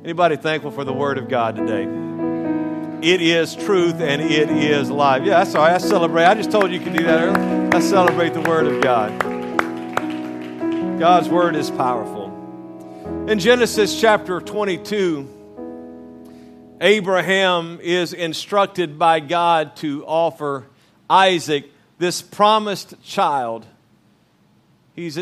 Anybody thankful for the Word of God today? It is truth and it is life. Yeah, that's all right. I celebrate. I just told you could do that earlier. I celebrate the Word of God. God's Word is powerful. In Genesis chapter 22, Abraham is instructed by God to offer Isaac, this promised child. He's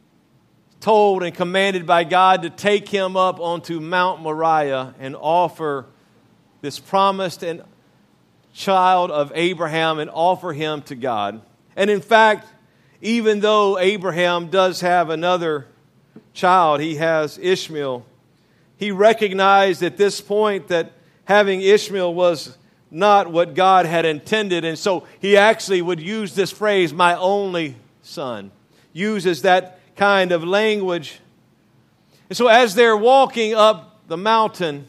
told and commanded by God to take him up onto Mount Moriah and offer this promised and child of Abraham and offer him to God. And in fact, even though Abraham does have another child, he has Ishmael, he recognized at this point that having Ishmael was not what God had intended. And so he actually would use this phrase, my only son. Uses that kind of language. And so as they're walking up the mountain,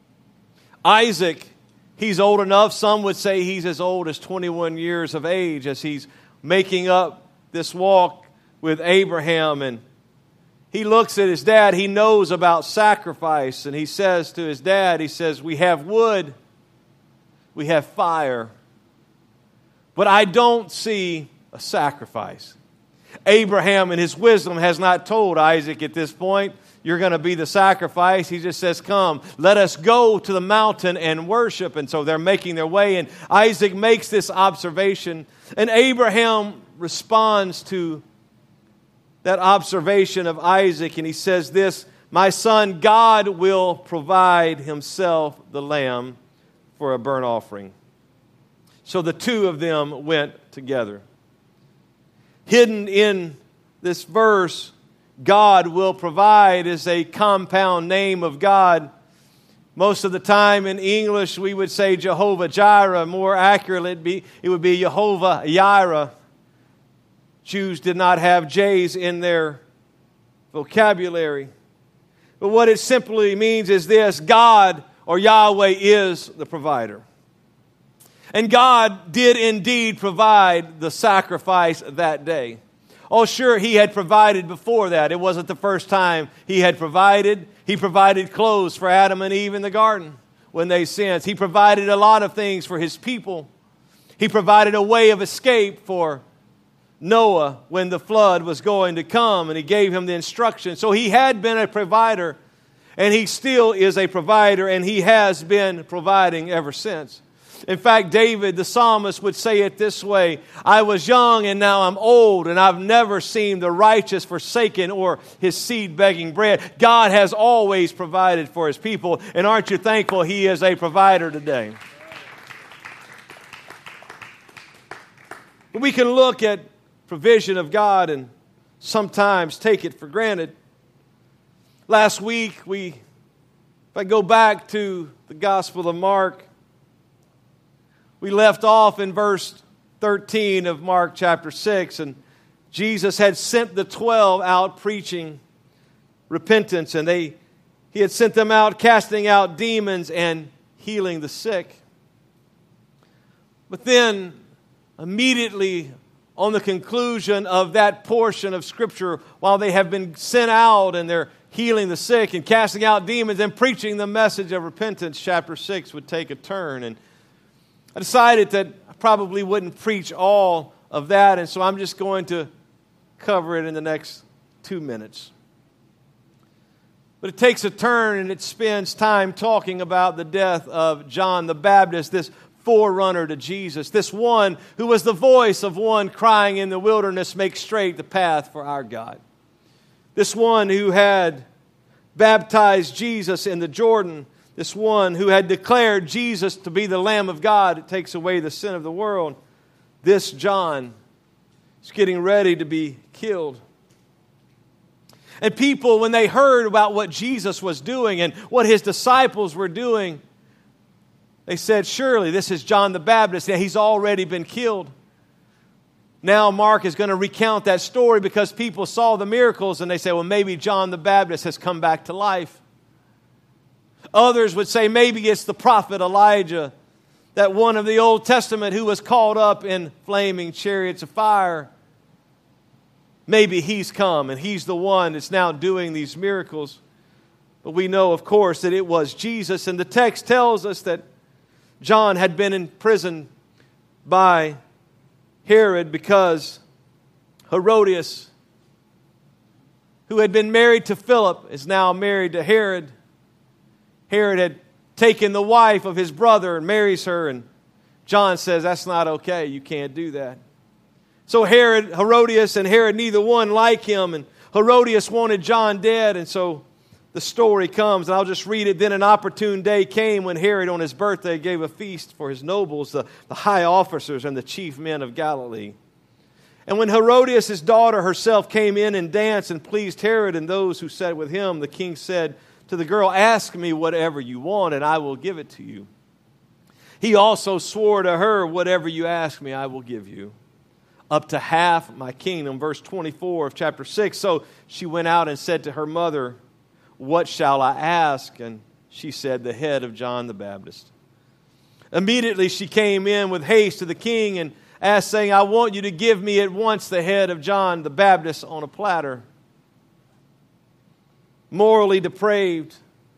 Isaac, he's old enough. Some would say he's as old as 21 years of age as he's making up this walk with Abraham. And he looks at his dad. He knows about sacrifice. And he says to his dad, he says, we have wood, we have fire, but I don't see a sacrifice. Abraham in his wisdom has not told Isaac at this point, you're going to be the sacrifice. He just says, come, let us go to the mountain and worship. And so they're making their way, and Isaac makes this observation, and Abraham responds to that observation of Isaac, and he says this, my son, God will provide himself the lamb for a burnt offering. So the two of them went together. Hidden in this verse, God will provide is a compound name of God. Most of the time in English, we would say Jehovah Jireh. More accurately, it would be Jehovah Jireh. Jews did not have J's in their vocabulary. But what it simply means is this, God or Yahweh is the provider. And God did indeed provide the sacrifice that day. Oh, sure, He had provided before that. It wasn't the first time He had provided. He provided clothes for Adam and Eve in the garden when they sinned. He provided a lot of things for His people. He provided a way of escape for Noah when the flood was going to come, and He gave him the instruction. So He had been a provider, and He still is a provider, and He has been providing ever since. In fact, David, the psalmist, would say it this way, I was young and now I'm old, and I've never seen the righteous forsaken or his seed begging bread. God has always provided for His people, and aren't you thankful He is a provider today? But we can look at provision of God and sometimes take it for granted. Last week, if I go back to the Gospel of Mark, we left off in verse 13 of Mark chapter 6, and Jesus had sent the 12 out preaching repentance, and He had sent them out casting out demons and healing the sick. But then, immediately on the conclusion of that portion of Scripture, while they have been sent out and they're healing the sick and casting out demons and preaching the message of repentance, chapter 6 would take a turn. And I decided that I probably wouldn't preach all of that, and so I'm just going to cover it in the next 2 minutes. But it takes a turn, and it spends time talking about the death of John the Baptist, this forerunner to Jesus, this one who was the voice of one crying in the wilderness, make straight the path for our God. This one who had baptized Jesus in the Jordan, this one who had declared Jesus to be the Lamb of God that takes away the sin of the world. This John is getting ready to be killed. And people, when they heard about what Jesus was doing and what His disciples were doing, they said, surely this is John the Baptist. Yeah, he's already been killed. Now Mark is going to recount that story because people saw the miracles and they say, well, maybe John the Baptist has come back to life. Others would say maybe it's the prophet Elijah, that one of the Old Testament who was caught up in flaming chariots of fire. Maybe he's come and he's the one that's now doing these miracles. But we know, of course, that it was Jesus. And the text tells us that John had been in prison by Herod because Herodias, who had been married to Philip, is now married to Herod. Herod had taken the wife of his brother and marries her, and John says, that's not okay, you can't do that. So Herodias and Herod, neither one like him, and Herodias wanted John dead, and so the story comes, and I'll just read it. Then an opportune day came when Herod on his birthday gave a feast for his nobles, the high officers and the chief men of Galilee. And when Herodias' daughter herself came in and danced and pleased Herod and those who sat with him, the king said to the girl, ask me whatever you want, and I will give it to you. He also swore to her, whatever you ask me, I will give you, up to half my kingdom. Verse 24 of chapter 6. So she went out and said to her mother, what shall I ask? And she said, the head of John the Baptist. Immediately she came in with haste to the king and asked, saying, I want you to give me at once the head of John the Baptist on a platter. Morally depraved,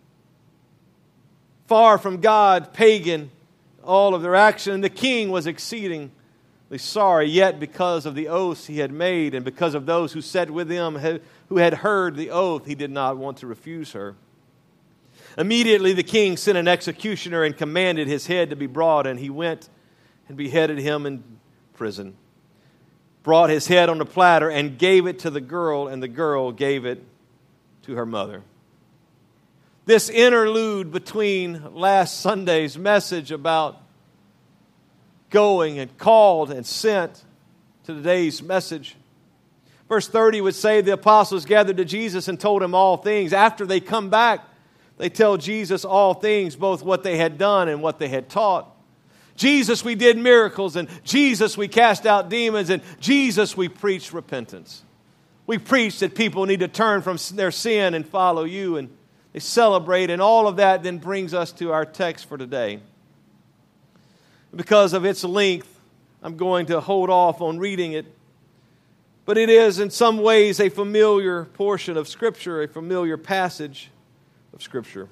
far from God, pagan, all of their action. And the king was exceedingly sorry, yet because of the oaths he had made and because of those who sat with him who had heard the oath, he did not want to refuse her. Immediately the king sent an executioner and commanded his head to be brought, and he went and beheaded him in prison. Brought his head on a platter and gave it to the girl, and the girl gave it to her mother. This interlude between last Sunday's message about going and called and sent to today's message. Verse 30 would say the apostles gathered to Jesus and told him all things. After they come back, they tell Jesus all things, both what they had done and what they had taught. Jesus, we did miracles, and Jesus, we cast out demons, and Jesus, we preached repentance. We preach that people need to turn from their sin and follow you, and they celebrate, and all of that then brings us to our text for today. Because of its length, I'm going to hold off on reading it. But it is in some ways a familiar portion of Scripture, a familiar passage of Scripture.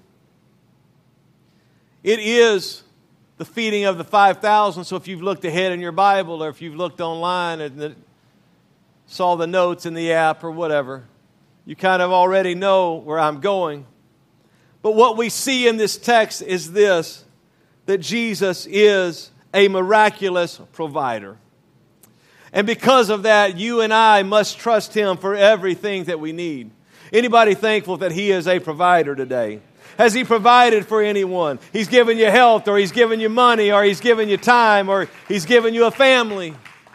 It is the feeding of the 5,000, so if you've looked ahead in your Bible or if you've looked online and saw the notes in the app or whatever, you kind of already know where I'm going. But what we see in this text is this, that Jesus is a miraculous provider. And because of that, you and I must trust Him for everything that we need. Anybody thankful that He is a provider today? Has He provided for anyone? He's given you health, or He's given you money, or He's given you time, or He's given you a family.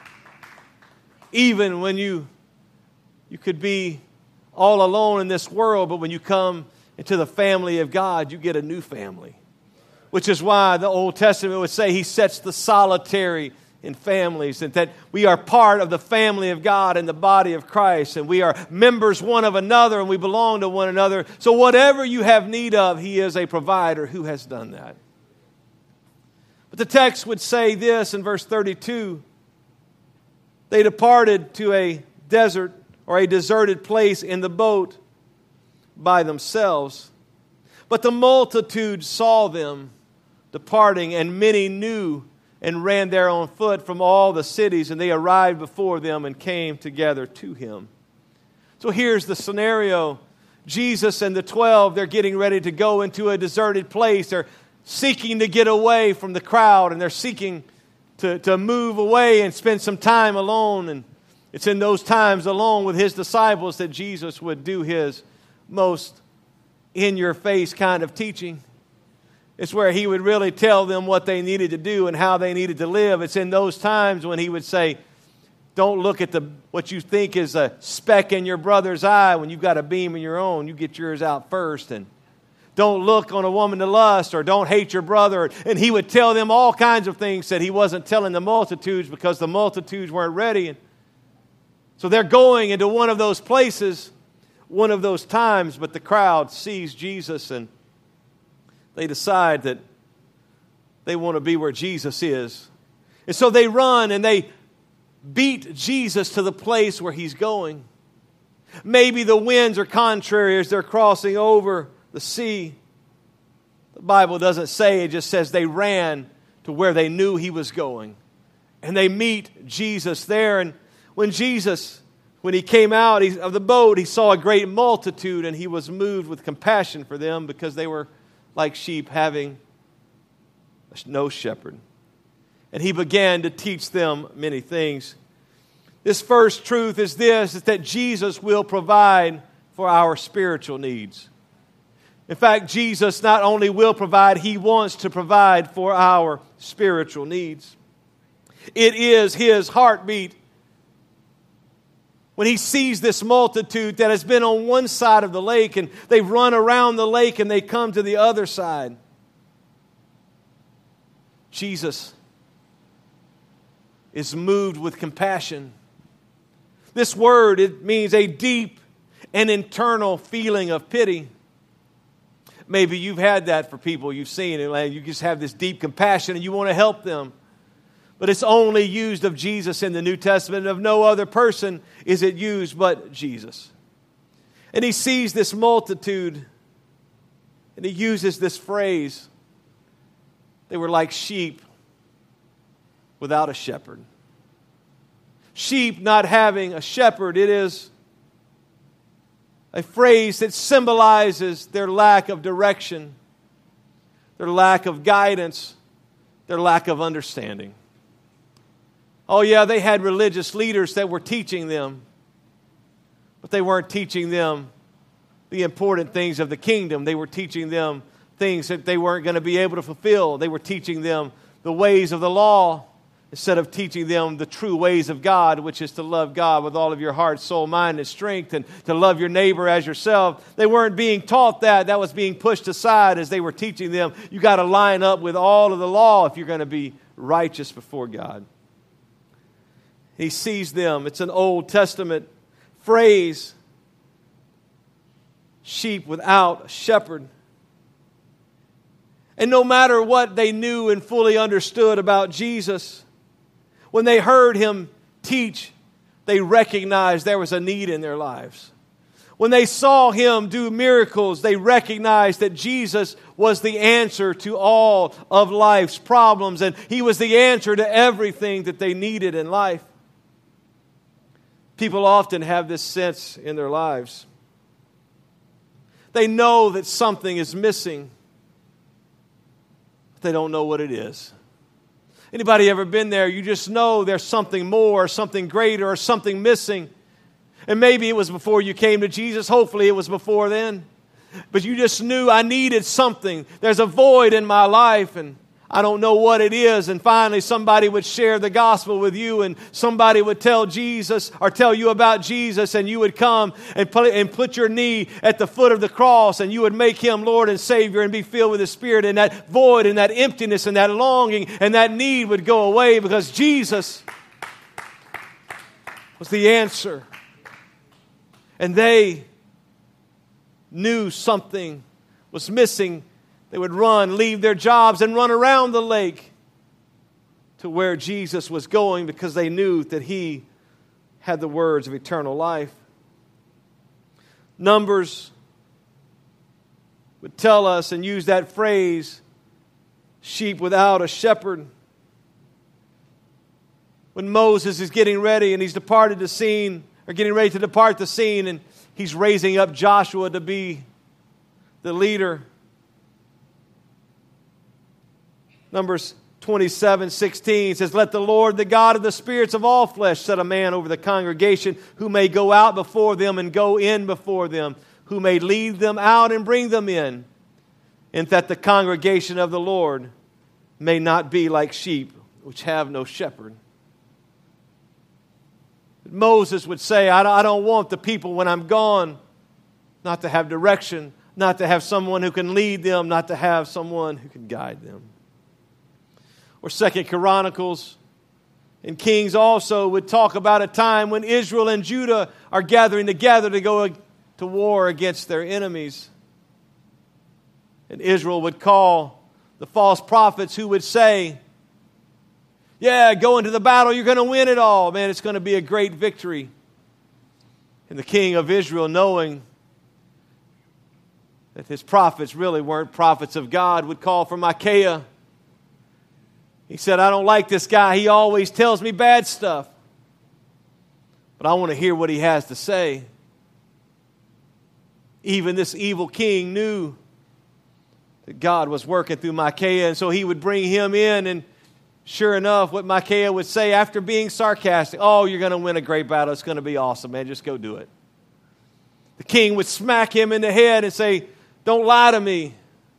Even when you could be all alone in this world, but when you come into the family of God, you get a new family. Which is why the Old Testament would say He sets the solitary in families, and that we are part of the family of God and the body of Christ, and we are members one of another, and we belong to one another. So whatever you have need of, He is a provider who has done that. But the text would say this in verse 32. They departed to a desert or a deserted place in the boat by themselves. But the multitude saw them departing, and many knew and ran there on foot from all the cities, and they arrived before them and came together to Him. So here's the scenario. Jesus and the 12, they're getting ready to go into a deserted place. They're seeking to get away from the crowd, and they're seeking to move away and spend some time alone. And it's in those times alone with His disciples that Jesus would do His most in-your-face kind of teaching. It's where He would really tell them what they needed to do and how they needed to live. It's in those times when He would say, don't look at what you think is a speck in your brother's eye when you've got a beam in your own. You get yours out first. And don't look on a woman to lust, or don't hate your brother. And He would tell them all kinds of things that He wasn't telling the multitudes because the multitudes weren't ready. And so they're going into one of those places, one of those times, but the crowd sees Jesus and they decide that they want to be where Jesus is. And so they run and they beat Jesus to the place where He's going. Maybe the winds are contrary as they're crossing over the sea. The Bible doesn't say, it just says they ran to where they knew he was going. And they meet Jesus there. And when he came out of the boat, he saw a great multitude, and he was moved with compassion for them because they were like sheep having no shepherd. And he began to teach them many things. This first truth is this, is that Jesus will provide for our spiritual needs. In fact, Jesus not only will provide, he wants to provide for our spiritual needs. It is his heartbeat when he sees this multitude that has been on one side of the lake and they've run around the lake and they come to the other side. Jesus is moved with compassion. This word, it means a deep and internal feeling of pity. Maybe you've had that for people you've seen, and you just have this deep compassion and you want to help them. But it's only used of Jesus in the New Testament. Of no other person is it used but Jesus. And he sees this multitude, and he uses this phrase. They were like sheep without a shepherd. Sheep not having a shepherd, it is a phrase that symbolizes their lack of direction, their lack of guidance, their lack of understanding. Oh yeah, they had religious leaders that were teaching them, but they weren't teaching them the important things of the kingdom. They were teaching them things that they weren't going to be able to fulfill. They were teaching them the ways of the law instead of teaching them the true ways of God, which is to love God with all of your heart, soul, mind, and strength, and to love your neighbor as yourself. They weren't being taught that. That was being pushed aside as they were teaching them. You got to line up with all of the law if you're going to be righteous before God. He sees them. It's an Old Testament phrase. Sheep without a shepherd. And no matter what they knew and fully understood about Jesus, when they heard him teach, they recognized there was a need in their lives. When they saw him do miracles, they recognized that Jesus was the answer to all of life's problems, and he was the answer to everything that they needed in life. People often have this sense in their lives. They know that something is missing, but they don't know what it is. Anybody ever been there? You just know there's something more, or something greater, or something missing. And maybe it was before you came to Jesus. Hopefully it was before then. But you just knew I needed something. There's a void in my life, and I don't know what it is. And finally somebody would share the gospel with you, and somebody would tell Jesus or tell you about Jesus, and you would come and put your knee at the foot of the cross, and you would make him Lord and Savior and be filled with the Spirit, and that void and that emptiness and that longing and that need would go away because Jesus was the answer. And they knew something was missing. They would run, leave their jobs, and run around the lake to where Jesus was going because they knew that he had the words of eternal life. Numbers would tell us and use that phrase, sheep without a shepherd. When Moses is getting ready and he's departed the scene, or getting ready to depart the scene, and he's raising up Joshua to be the leader. Numbers 27:16 says, "Let the Lord, the God of the spirits of all flesh, set a man over the congregation who may go out before them and go in before them, who may lead them out and bring them in, and that the congregation of the Lord may not be like sheep which have no shepherd." Moses would say, I don't want the people when I'm gone not to have direction, not to have someone who can lead them, not to have someone who can guide them. Or 2 Chronicles and Kings also would talk about a time when Israel and Judah are gathering together to go to war against their enemies. And Israel would call the false prophets who would say, yeah, go into the battle, you're going to win it all. Man, it's going to be a great victory. And the king of Israel, knowing that his prophets really weren't prophets of God, would call for Micaiah. He said, I don't like this guy. He always tells me bad stuff. But I want to hear what he has to say. Even this evil king knew that God was working through Micaiah, and so he would bring him in, and sure enough, what Micaiah would say after being sarcastic, oh, you're going to win a great battle. It's going to be awesome, man. Just go do it. The king would smack him in the head and say, don't lie to me.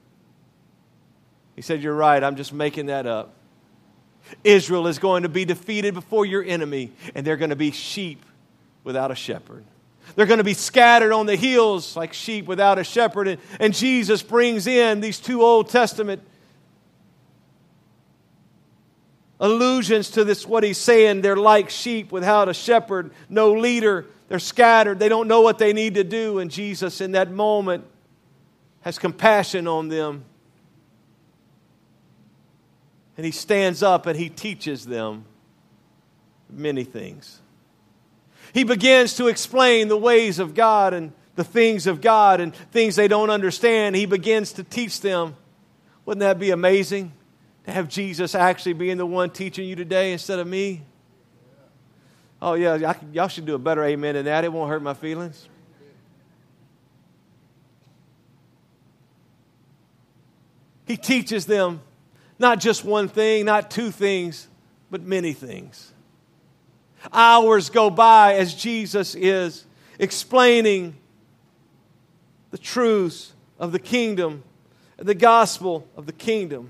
He said, you're right. I'm just making that up. Israel is going to be defeated before your enemy, and they're going to be sheep without a shepherd. They're going to be scattered on the hills like sheep without a shepherd. And Jesus brings in these two Old Testament allusions to this, what he's saying. They're like sheep without a shepherd, no leader. They're scattered. They don't know what they need to do. And Jesus, in that moment, has compassion on them. And he stands up and he teaches them many things. He begins to explain the ways of God and the things of God and things they don't understand. He begins to teach them. Wouldn't that be amazing? To have Jesus actually being the one teaching you today instead of me? Oh yeah, y'all should do a better amen than that. It won't hurt my feelings. He teaches them not just one thing, not two things, but many things. Hours go by as Jesus is explaining the truths of the kingdom, the gospel of the kingdom.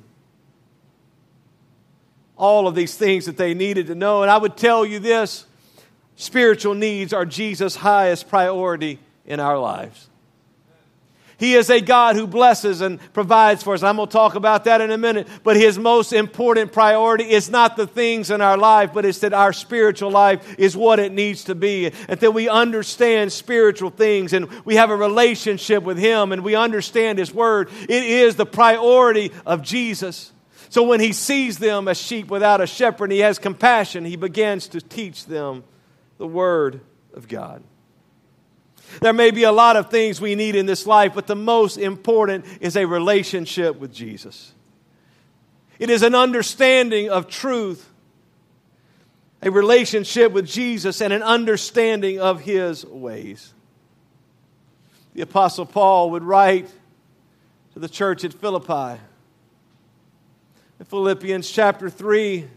All of these things that they needed to know. And I would tell you this, spiritual needs are Jesus' highest priority in our lives. He is a God who blesses and provides for us. I'm going to talk about that in a minute. But His most important priority is not the things in our life, but it's that our spiritual life is what it needs to be. And that we understand spiritual things and we have a relationship with Him and we understand His Word. It is the priority of Jesus. So when He sees them as sheep without a shepherd, He has compassion. He begins to teach them the Word of God. There may be a lot of things we need in this life, but the most important is a relationship with Jesus. It is an understanding of truth, a relationship with Jesus, and an understanding of His ways. The Apostle Paul would write to the church at Philippi. In Philippians chapter 3,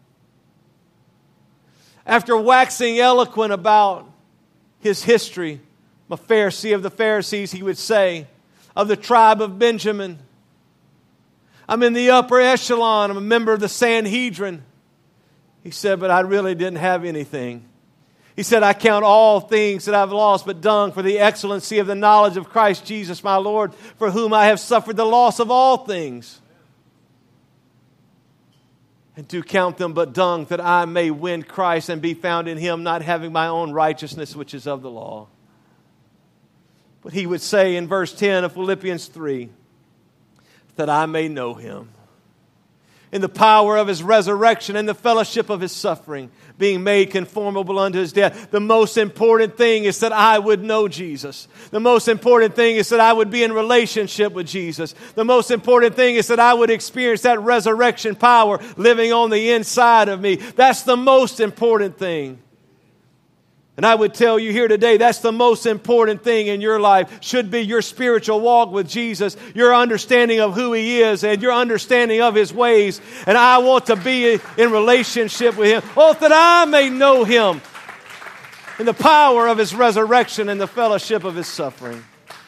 after waxing eloquent about his history, a Pharisee of the Pharisees, he would say, of the tribe of Benjamin. I'm in the upper echelon. I'm a member of the Sanhedrin. He said, but I really didn't have anything. He said, I count all things that I've lost but dung for the excellency of the knowledge of Christ Jesus my Lord, for whom I have suffered the loss of all things. And to count them but dung, that I may win Christ and be found in Him, not having my own righteousness, which is of the law. But he would say in verse 10 of Philippians 3, that I may know Him in the power of His resurrection and the fellowship of His suffering, being made conformable unto His death. The most important thing is that I would know Jesus. The most important thing is that I would be in relationship with Jesus. The most important thing is that I would experience that resurrection power living on the inside of me. That's the most important thing. And I would tell you here today, that's the most important thing in your life, should be your spiritual walk with Jesus, your understanding of who He is and your understanding of His ways. And I want to be in relationship with Him. Oh, that I may know Him in the power of His resurrection and the fellowship of His suffering.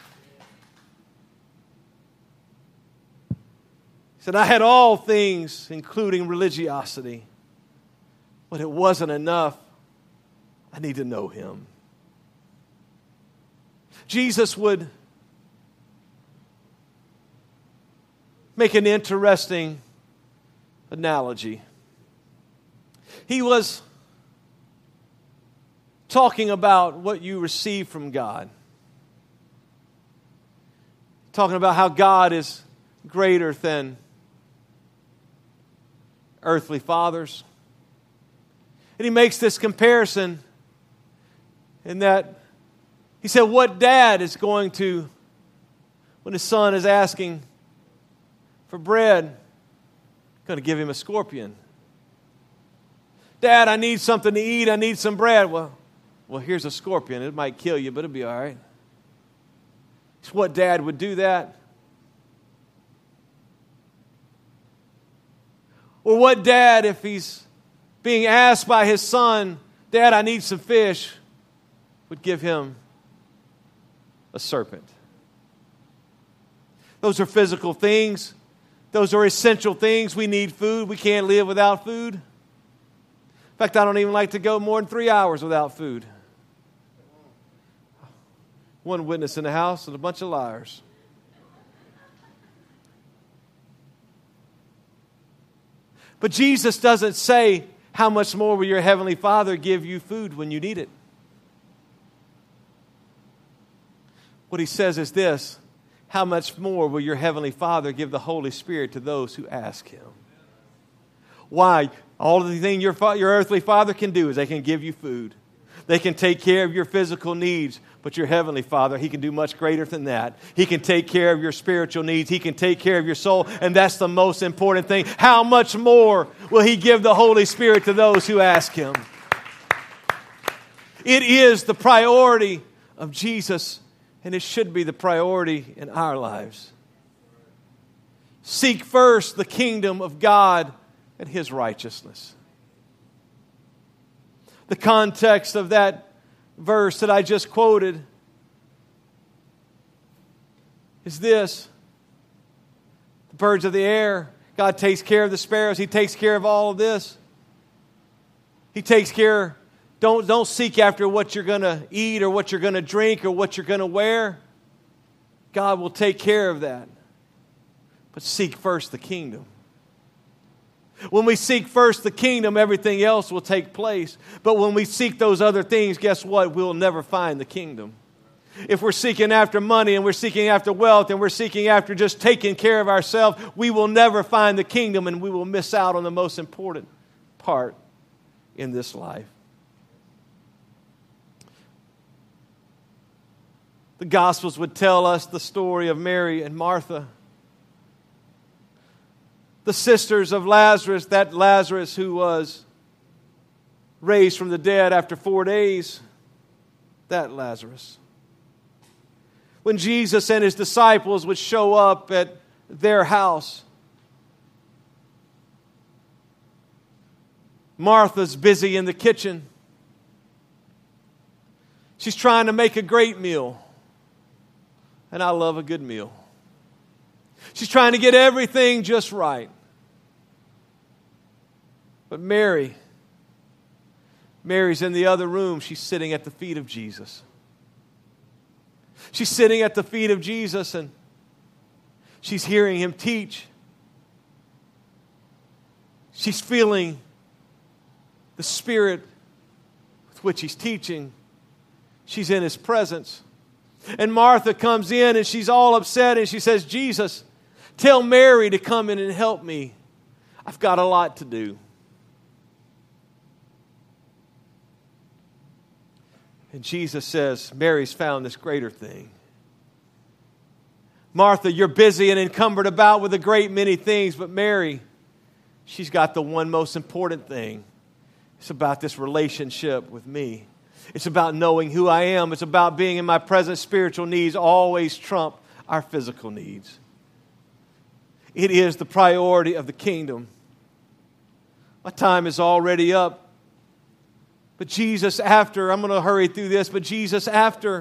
He said, I had all things, including religiosity, but it wasn't enough. I need to know Him. Jesus would make an interesting analogy. He was talking about what you receive from God. Talking about how God is greater than earthly fathers. And he makes this comparison in that he said, what dad is going to, when his son is asking for bread, going to give him a scorpion. Dad, I need something to eat. I need some bread. Well, here's a scorpion. It might kill you, but it'll be all right. It's what dad would do that. Or what dad, if he's being asked by his son, Dad, I need some fish, would give him a serpent. Those are physical things. Those are essential things. We need food. We can't live without food. In fact, I don't even like to go more than 3 hours without food. One witness in the house and a bunch of liars. But Jesus doesn't say, how much more will your Heavenly Father give you food when you need it? What He says is this, how much more will your Heavenly Father give the Holy Spirit to those who ask Him? Why? All of the thing your earthly father can do is they can give you food. They can take care of your physical needs. But your Heavenly Father, He can do much greater than that. He can take care of your spiritual needs. He can take care of your soul. And that's the most important thing. How much more will He give the Holy Spirit to those who ask Him? It is the priority of Jesus, and it should be the priority in our lives. Seek first the kingdom of God and His righteousness. The context of that verse that I just quoted is this. The birds of the air, God takes care of the sparrows. He takes care of all of this. He takes care. Don't seek after what you're going to eat or what you're going to drink or what you're going to wear. God will take care of that. But seek first the kingdom. When we seek first the kingdom, everything else will take place. But when we seek those other things, guess what? We'll never find the kingdom. If we're seeking after money and we're seeking after wealth and we're seeking after just taking care of ourselves, we will never find the kingdom and we will miss out on the most important part in this life. The Gospels would tell us the story of Mary and Martha. The sisters of Lazarus, that Lazarus who was raised from the dead after 4 days, that Lazarus. When Jesus and His disciples would show up at their house, Martha's busy in the kitchen. She's trying to make a great meal. And I love a good meal. She's trying to get everything just right. But Mary's in the other room. She's sitting at the feet of Jesus. She's sitting at the feet of Jesus and she's hearing Him teach. She's feeling the Spirit with which He's teaching. She's in His presence. And Martha comes in and she's all upset and she says, Jesus, tell Mary to come in and help me. I've got a lot to do. And Jesus says, Mary's found this greater thing. Martha, you're busy and encumbered about with a great many things, but Mary, she's got the one most important thing. It's about this relationship with me. It's about knowing who I am. It's about being in my present. Spiritual needs always trump our physical needs. It is the priority of the kingdom. My time is already up. But Jesus, after, I'm going to hurry through this, but Jesus, after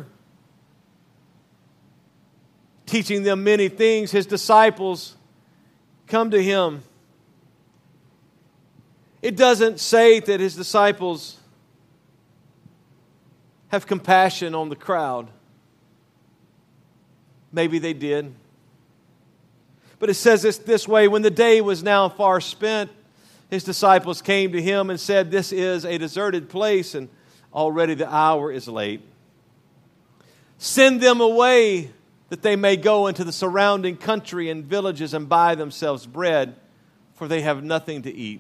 teaching them many things, His disciples come to Him. It doesn't say that His disciples have compassion on the crowd. Maybe they did. But it says this way, when the day was now far spent, His disciples came to Him and said, this is a deserted place and already the hour is late. Send them away that they may go into the surrounding country and villages and buy themselves bread, for they have nothing to eat.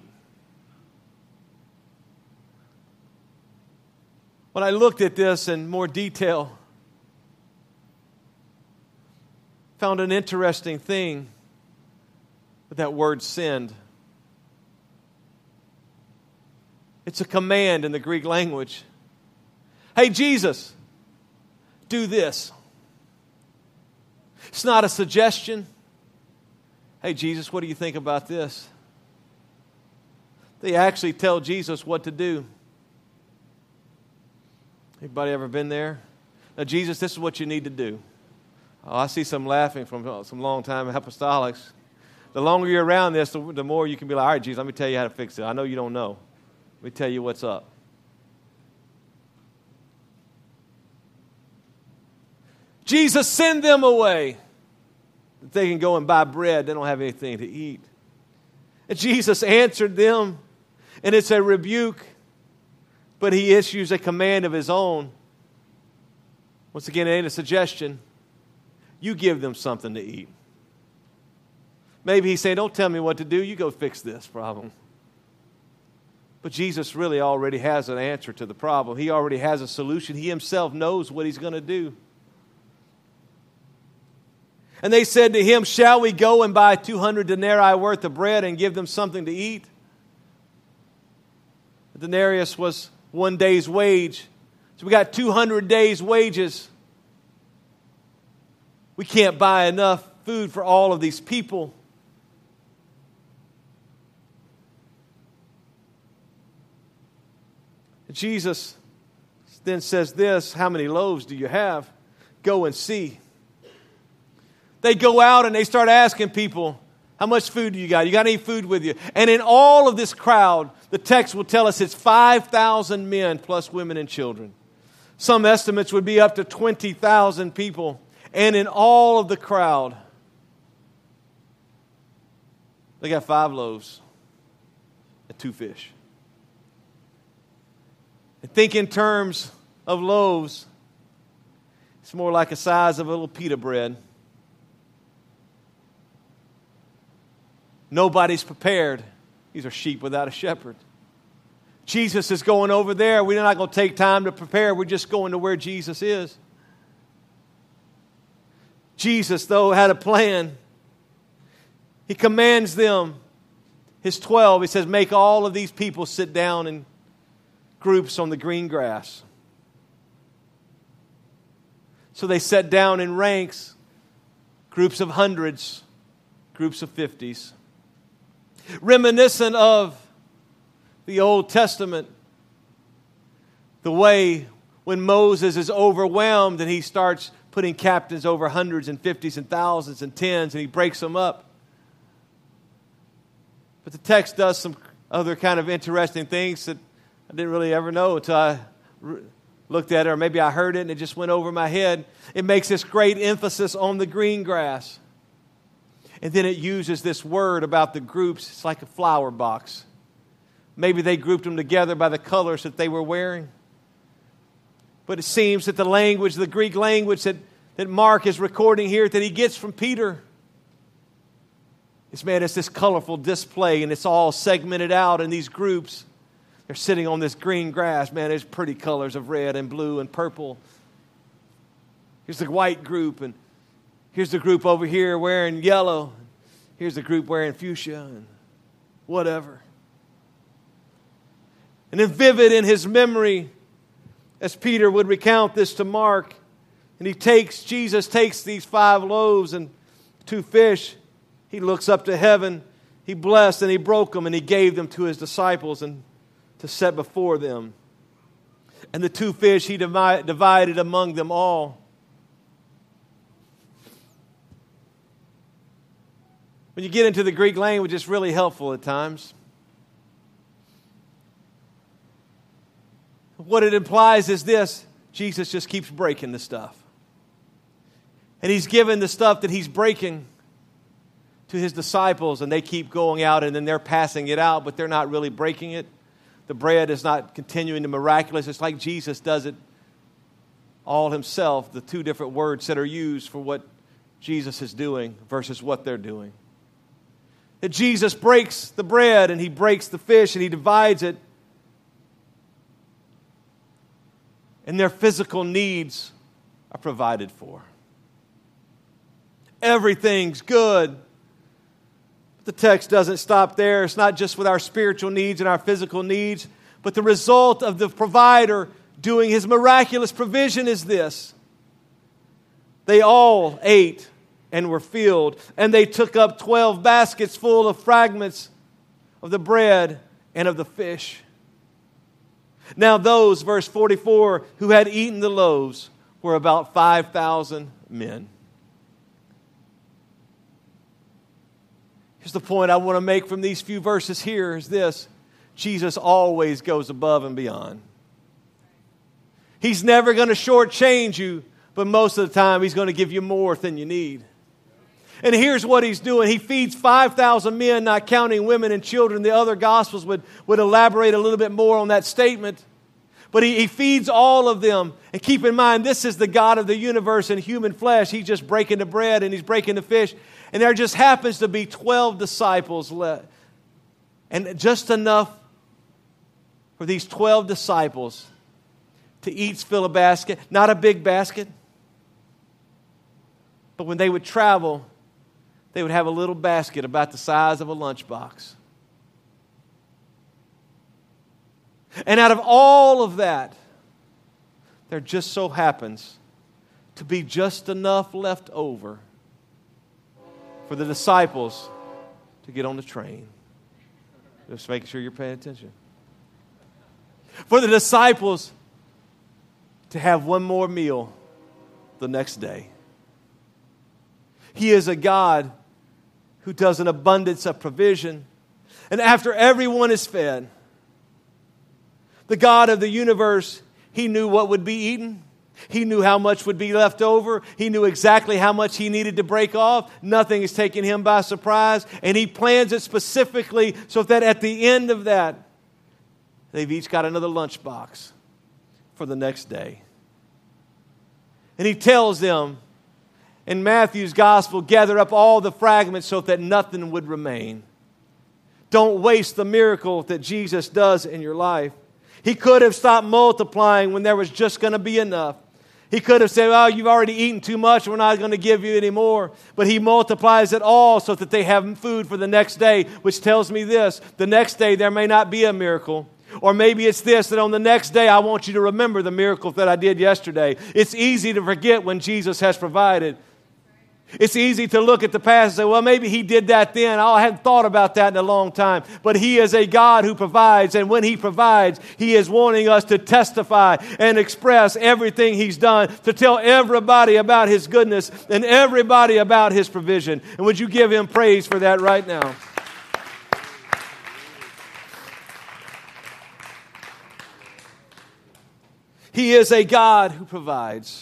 When I looked at this in more detail, found an interesting thing with that word send. It's a command in the Greek language. Hey, Jesus, do this. It's not a suggestion. Hey, Jesus, what do you think about this? They actually tell Jesus what to do. Anybody ever been there? Now, Jesus, this is what you need to do. Oh, I see some laughing from some long-time apostolics. The longer you're around this, the more you can be like, all right, Jesus, let me tell you how to fix it. I know you don't know. Let me tell you what's up. Jesus, send them away. They can go and buy bread. They don't have anything to eat. And Jesus answered them, and it's a rebuke, but he issues a command of his own. Once again, it ain't a suggestion. You give them something to eat. Maybe he's saying, don't tell me what to do. You go fix this problem. But Jesus really already has an answer to the problem. He already has a solution. He himself knows what he's going to do. And they said to him, shall we go and buy 200 denarii worth of bread and give them something to eat? The denarius was 1 day's wage. So we got 200 days' wages. We can't buy enough food for all of these people. Jesus then says this, how many loaves do you have? Go and see. They go out and they start asking people, how much food do you got? You got any food with you? And in all of this crowd, the text will tell us it's 5,000 men plus women and children. Some estimates would be up to 20,000 people. And in all of the crowd, they got 5 loaves and 2 fish. And think in terms of loaves, it's more like the size of a little pita bread. Nobody's prepared. These are sheep without a shepherd. Jesus is going over there. We're not going to take time to prepare. We're just going to where Jesus is. Jesus, though, had a plan. He commands them, his 12, he says, make all of these people sit down in groups on the green grass. So they sat down in ranks, groups of hundreds, groups of 50s. Reminiscent of the Old Testament, the way when Moses is overwhelmed and he starts putting captains over hundreds and 50s and thousands and tens, and he breaks them up. But the text does some other kind of interesting things that I didn't really ever know until I looked at it, or maybe I heard it and it just went over my head. It makes this great emphasis on the green grass. And then it uses this word about the groups. It's like a flower box. Maybe they grouped them together by the colors that they were wearing. But it seems that the language, the Greek language that Mark is recording here, that he gets from Peter, it's this colorful display, and it's all segmented out in these groups. They're sitting on this green grass. Man, there's pretty colors of red and blue and purple. Here's the white group, and here's the group over here wearing yellow. Here's the group wearing fuchsia and whatever. And then vivid in his memory, as Peter would recount this to Mark, and Jesus takes these 5 loaves and 2 fish. He looks up to heaven. He blessed and he broke them and he gave them to his disciples and to set before them. And the 2 fish he divided among them all. When you get into the Greek language, it's really helpful at times. What it implies is this: Jesus just keeps breaking the stuff. And he's given the stuff that he's breaking to his disciples, and they keep going out, and then they're passing it out, but they're not really breaking it. The bread is not continuing to miraculous. It's like Jesus does it all himself, the 2 different words that are used for what Jesus is doing versus what they're doing. That Jesus breaks the bread, and he breaks the fish, and he divides it. And their physical needs are provided for. Everything's good. But the text doesn't stop there. It's not just with our spiritual needs and our physical needs, but the result of the provider doing his miraculous provision is this. They all ate and were filled, and they took up 12 baskets full of fragments of the bread and of the fish. Now those, verse 44, who had eaten the loaves were about 5,000 men. Here's the point I want to make from these few verses here is this. Jesus always goes above and beyond. He's never going to shortchange you, but most of the time He's going to give you more than you need. And here's what He's doing. He feeds 5,000 men, not counting women and children. The other Gospels would elaborate a little bit more on that statement. But he feeds all of them. And keep in mind, this is the God of the universe in human flesh. He's just breaking the bread and He's breaking the fish. And there just happens to be 12 disciples left. And just enough for these 12 disciples to each fill a basket. Not a big basket. But when they would travel, they would have a little basket about the size of a lunchbox. And out of all of that, there just so happens to be just enough left over for the disciples to get on the train. Just making sure you're paying attention. For the disciples to have one more meal the next day. He is a God who does an abundance of provision. And after everyone is fed, the God of the universe, He knew what would be eaten. He knew how much would be left over. He knew exactly how much He needed to break off. Nothing is taking Him by surprise. And He plans it specifically so that at the end of that, they've each got another lunchbox for the next day. And He tells them, in Matthew's gospel, gather up all the fragments so that nothing would remain. Don't waste the miracle that Jesus does in your life. He could have stopped multiplying when there was just going to be enough. He could have said, oh, you've already eaten too much, we're not going to give you any more. But He multiplies it all so that they have food for the next day, which tells me this. The next day there may not be a miracle. Or maybe it's this, that on the next day I want you to remember the miracle that I did yesterday. It's easy to forget when Jesus has provided. It's easy to look at the past and say, well, maybe He did that then. I hadn't thought about that in a long time. But He is a God who provides. And when He provides, He is wanting us to testify and express everything He's done, to tell everybody about His goodness and everybody about His provision. And would you give Him praise for that right now? He is a God who provides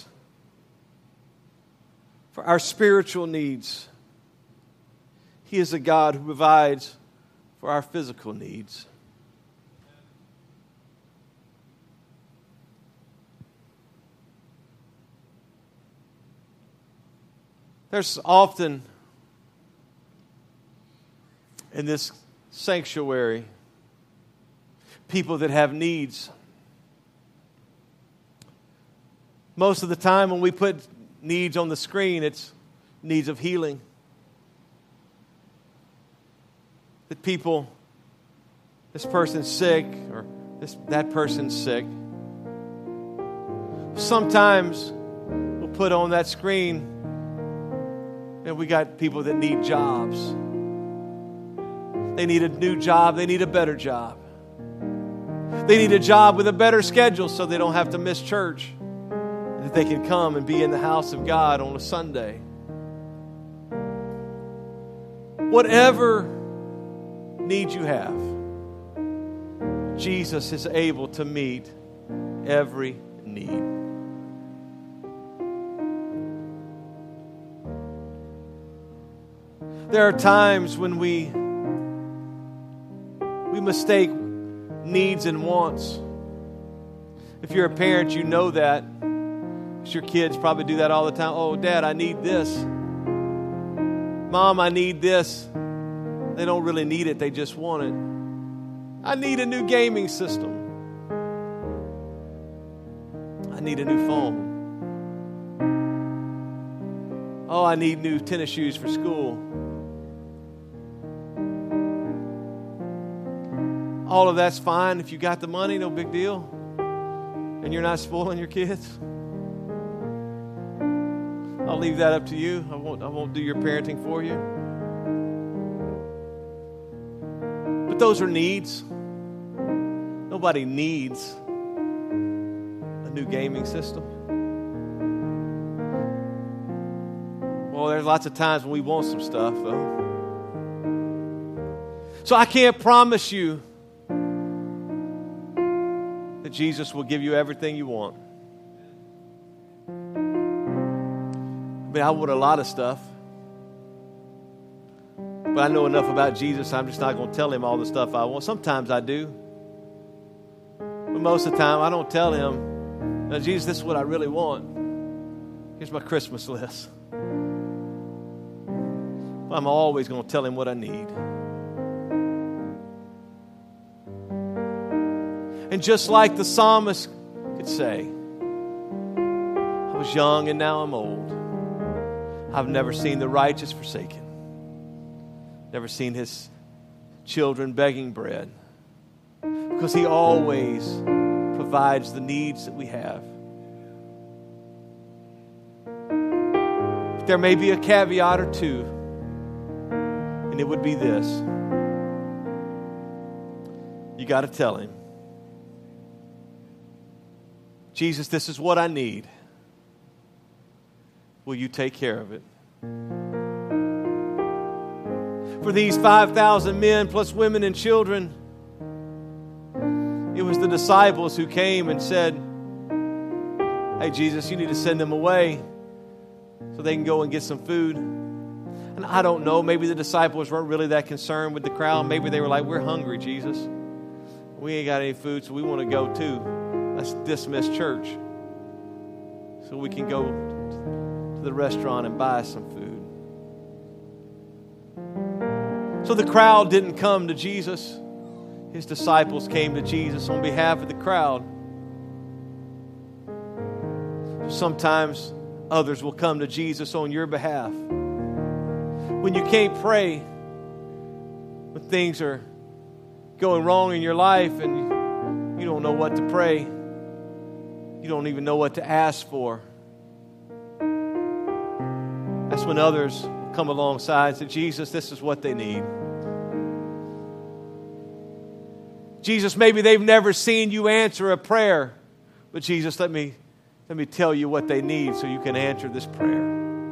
for our spiritual needs. He is a God who provides for our physical needs. There's often in this sanctuary people that have needs. Most of the time when we put needs on the screen, it's needs of healing. That people, this person's sick or that person's sick. Sometimes we'll put on that screen and we got people that need jobs. They need a new job. They need a better job. They need a job with a better schedule so they don't have to miss church. That they can come and be in the house of God on a Sunday. Whatever need you have, Jesus is able to meet every need. There are times when we mistake needs and wants. If you're a parent, you know that. Your kids probably do that all the time. Oh, Dad, I need this. Mom, I need this. They don't really need it. They just want it. I need a new gaming system. I need a new phone. Oh, I need new tennis shoes for school. All of that's fine. If you got the money, no big deal. And you're not spoiling your kids. I'll leave that up to you. I won't do your parenting for you. But those are needs. Nobody needs a new gaming system. Well, there's lots of times when we want some stuff, though. So I can't promise you that Jesus will give you everything you want. I want a lot of stuff. But I know enough about Jesus, I'm just not going to tell him all the stuff I want. Sometimes I do. But most of the time, I don't tell him, "Now, Jesus, this is what I really want. Here's my Christmas list." But I'm always going to tell him what I need. And just like the psalmist could say, "I was young and now I'm old. I've never seen the righteous forsaken. Never seen his children begging bread." Because he always provides the needs that we have. But there may be a caveat or two, and it would be this. You got to tell him, "Jesus, this is what I need. Will you take care of it?" For these 5,000 men plus women and children, it was the disciples who came and said, "Hey, Jesus, you need to send them away so they can go and get some food." And I don't know, maybe the disciples weren't really that concerned with the crowd. Maybe they were like, "We're hungry, Jesus. We ain't got any food, so we want to go too. Let's dismiss church so we can go to the restaurant and buy some food." So the crowd didn't come to Jesus. His disciples came to Jesus on behalf of the crowd. Sometimes others will come to Jesus on your behalf. When you can't pray, when things are going wrong in your life and you don't know what to pray, you don't even know what to ask for, that's when others will come alongside and say, "Jesus, this is what they need." Jesus, maybe they've never seen you answer a prayer, but Jesus, let me tell you what they need so you can answer this prayer.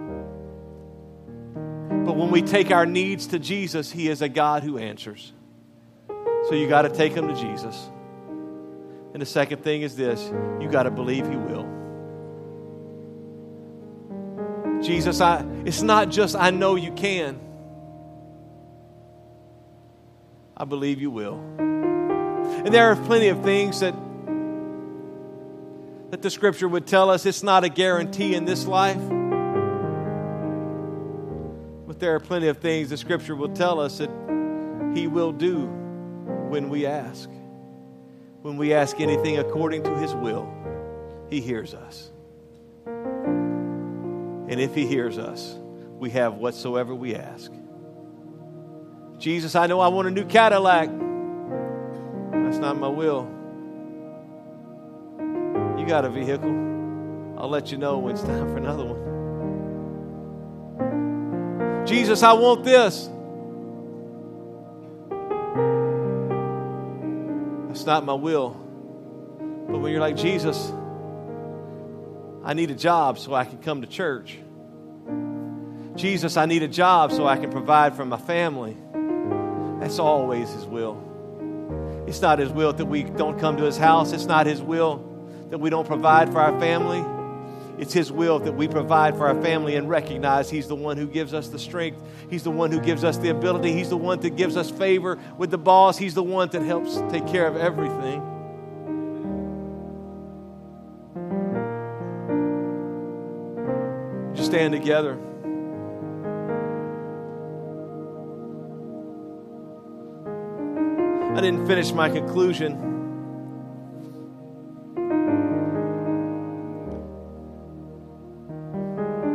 But when we take our needs to Jesus, he is a God who answers. So you got to take them to Jesus. And the second thing is this: you got to believe he will. Jesus, it's not just I know you can. I believe you will. And there are plenty of things that the Scripture would tell us it's not a guarantee in this life. But there are plenty of things the Scripture will tell us that he will do when we ask. When we ask anything according to his will, he hears us. And if he hears us, we have whatsoever we ask. Jesus, I know I want a new Cadillac. That's not my will. You got a vehicle. I'll let you know when it's time for another one. Jesus, I want this. That's not my will. But when you're like, Jesus, I need a job so I can come to church. Jesus, I need a job so I can provide for my family. That's always his will. It's not his will that we don't come to his house. It's not his will that we don't provide for our family. It's his will that we provide for our family and recognize he's the one who gives us the strength. He's the one who gives us the ability. He's the one that gives us favor with the boss. He's the one that helps take care of everything. Just stand together. I didn't finish my conclusion.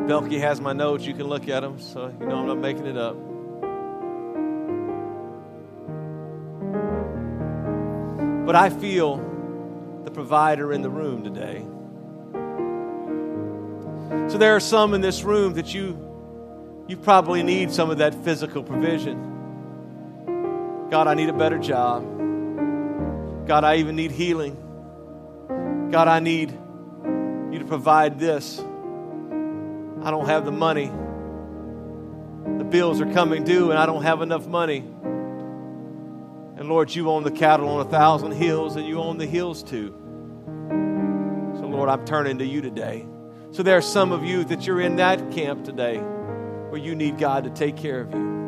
Belky has my notes. You can look at them, so you know I'm not making it up. But I feel the provider in the room today. So there are some in this room that you probably need some of that physical provision. God, I need a better job. God, I even need healing. God, I need you to provide this. I don't have the money. The bills are coming due and I don't have enough money. And Lord, you own the cattle on 1,000 hills and you own the hills too. So Lord, I'm turning to you today. So there are some of you that you're in that camp today where you need God to take care of you.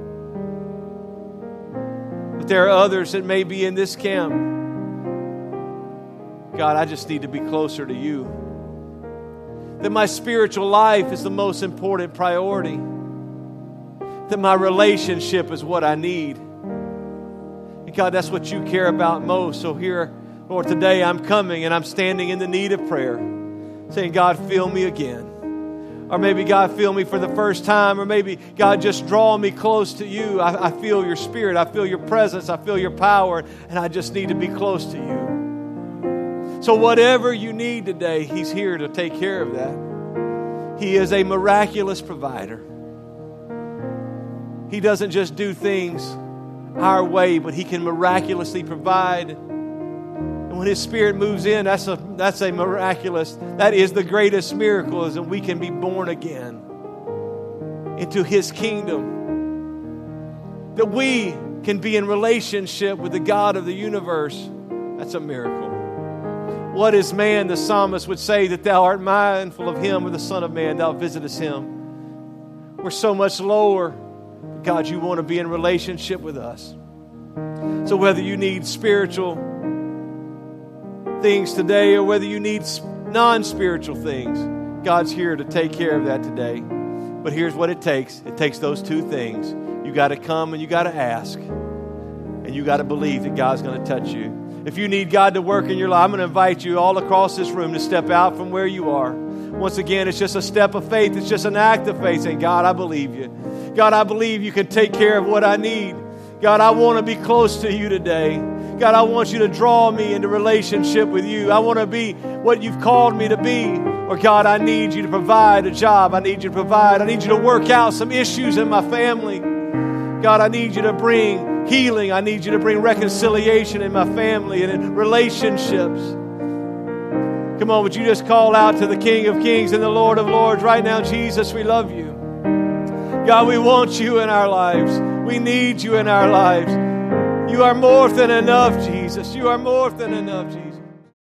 But there are others that may be in this camp. God, I just need to be closer to you. That my spiritual life is the most important priority. That my relationship is what I need. And God, that's what you care about most. So here, Lord, today I'm coming and I'm standing in the need of prayer. Saying, God, fill me again. Or maybe, God, fill me for the first time. Or maybe, God, just draw me close to you. I feel your spirit. I feel your presence. I feel your power. And I just need to be close to you. So whatever you need today, He's here to take care of that. He is a miraculous provider. He doesn't just do things our way, but He can miraculously provide. And when His Spirit moves in, that's a miraculous, that is the greatest miracle, is that we can be born again into His kingdom. That we can be in relationship with the God of the universe. That's a miracle. What is man, the psalmist would say, that thou art mindful of him, or the Son of Man, thou visitest him. We're so much lower. God, you want to be in relationship with us. So whether you need spiritual things today or whether you need non-spiritual things, God's here to take care of that today. But here's what it takes. It takes those two things. You got to come and you got to ask. And you got to believe that God's going to touch you. If you need God to work in your life, I'm going to invite you all across this room to step out from where you are. Once again, it's just a step of faith. It's just an act of faith saying, God, I believe you. God, I believe you can take care of what I need. God, I want to be close to you today. God, I want you to draw me into relationship with you. I want to be what you've called me to be. Or God, I need you to provide a job. I need you to provide. I need you to work out some issues in my family. God, I need you to bring healing. I need you to bring reconciliation in my family and in relationships. Come on, would you just call out to the King of Kings and the Lord of Lords right now? Jesus, we love you. God, we want you in our lives. We need you in our lives. You are more than enough, Jesus. You are more than enough, Jesus.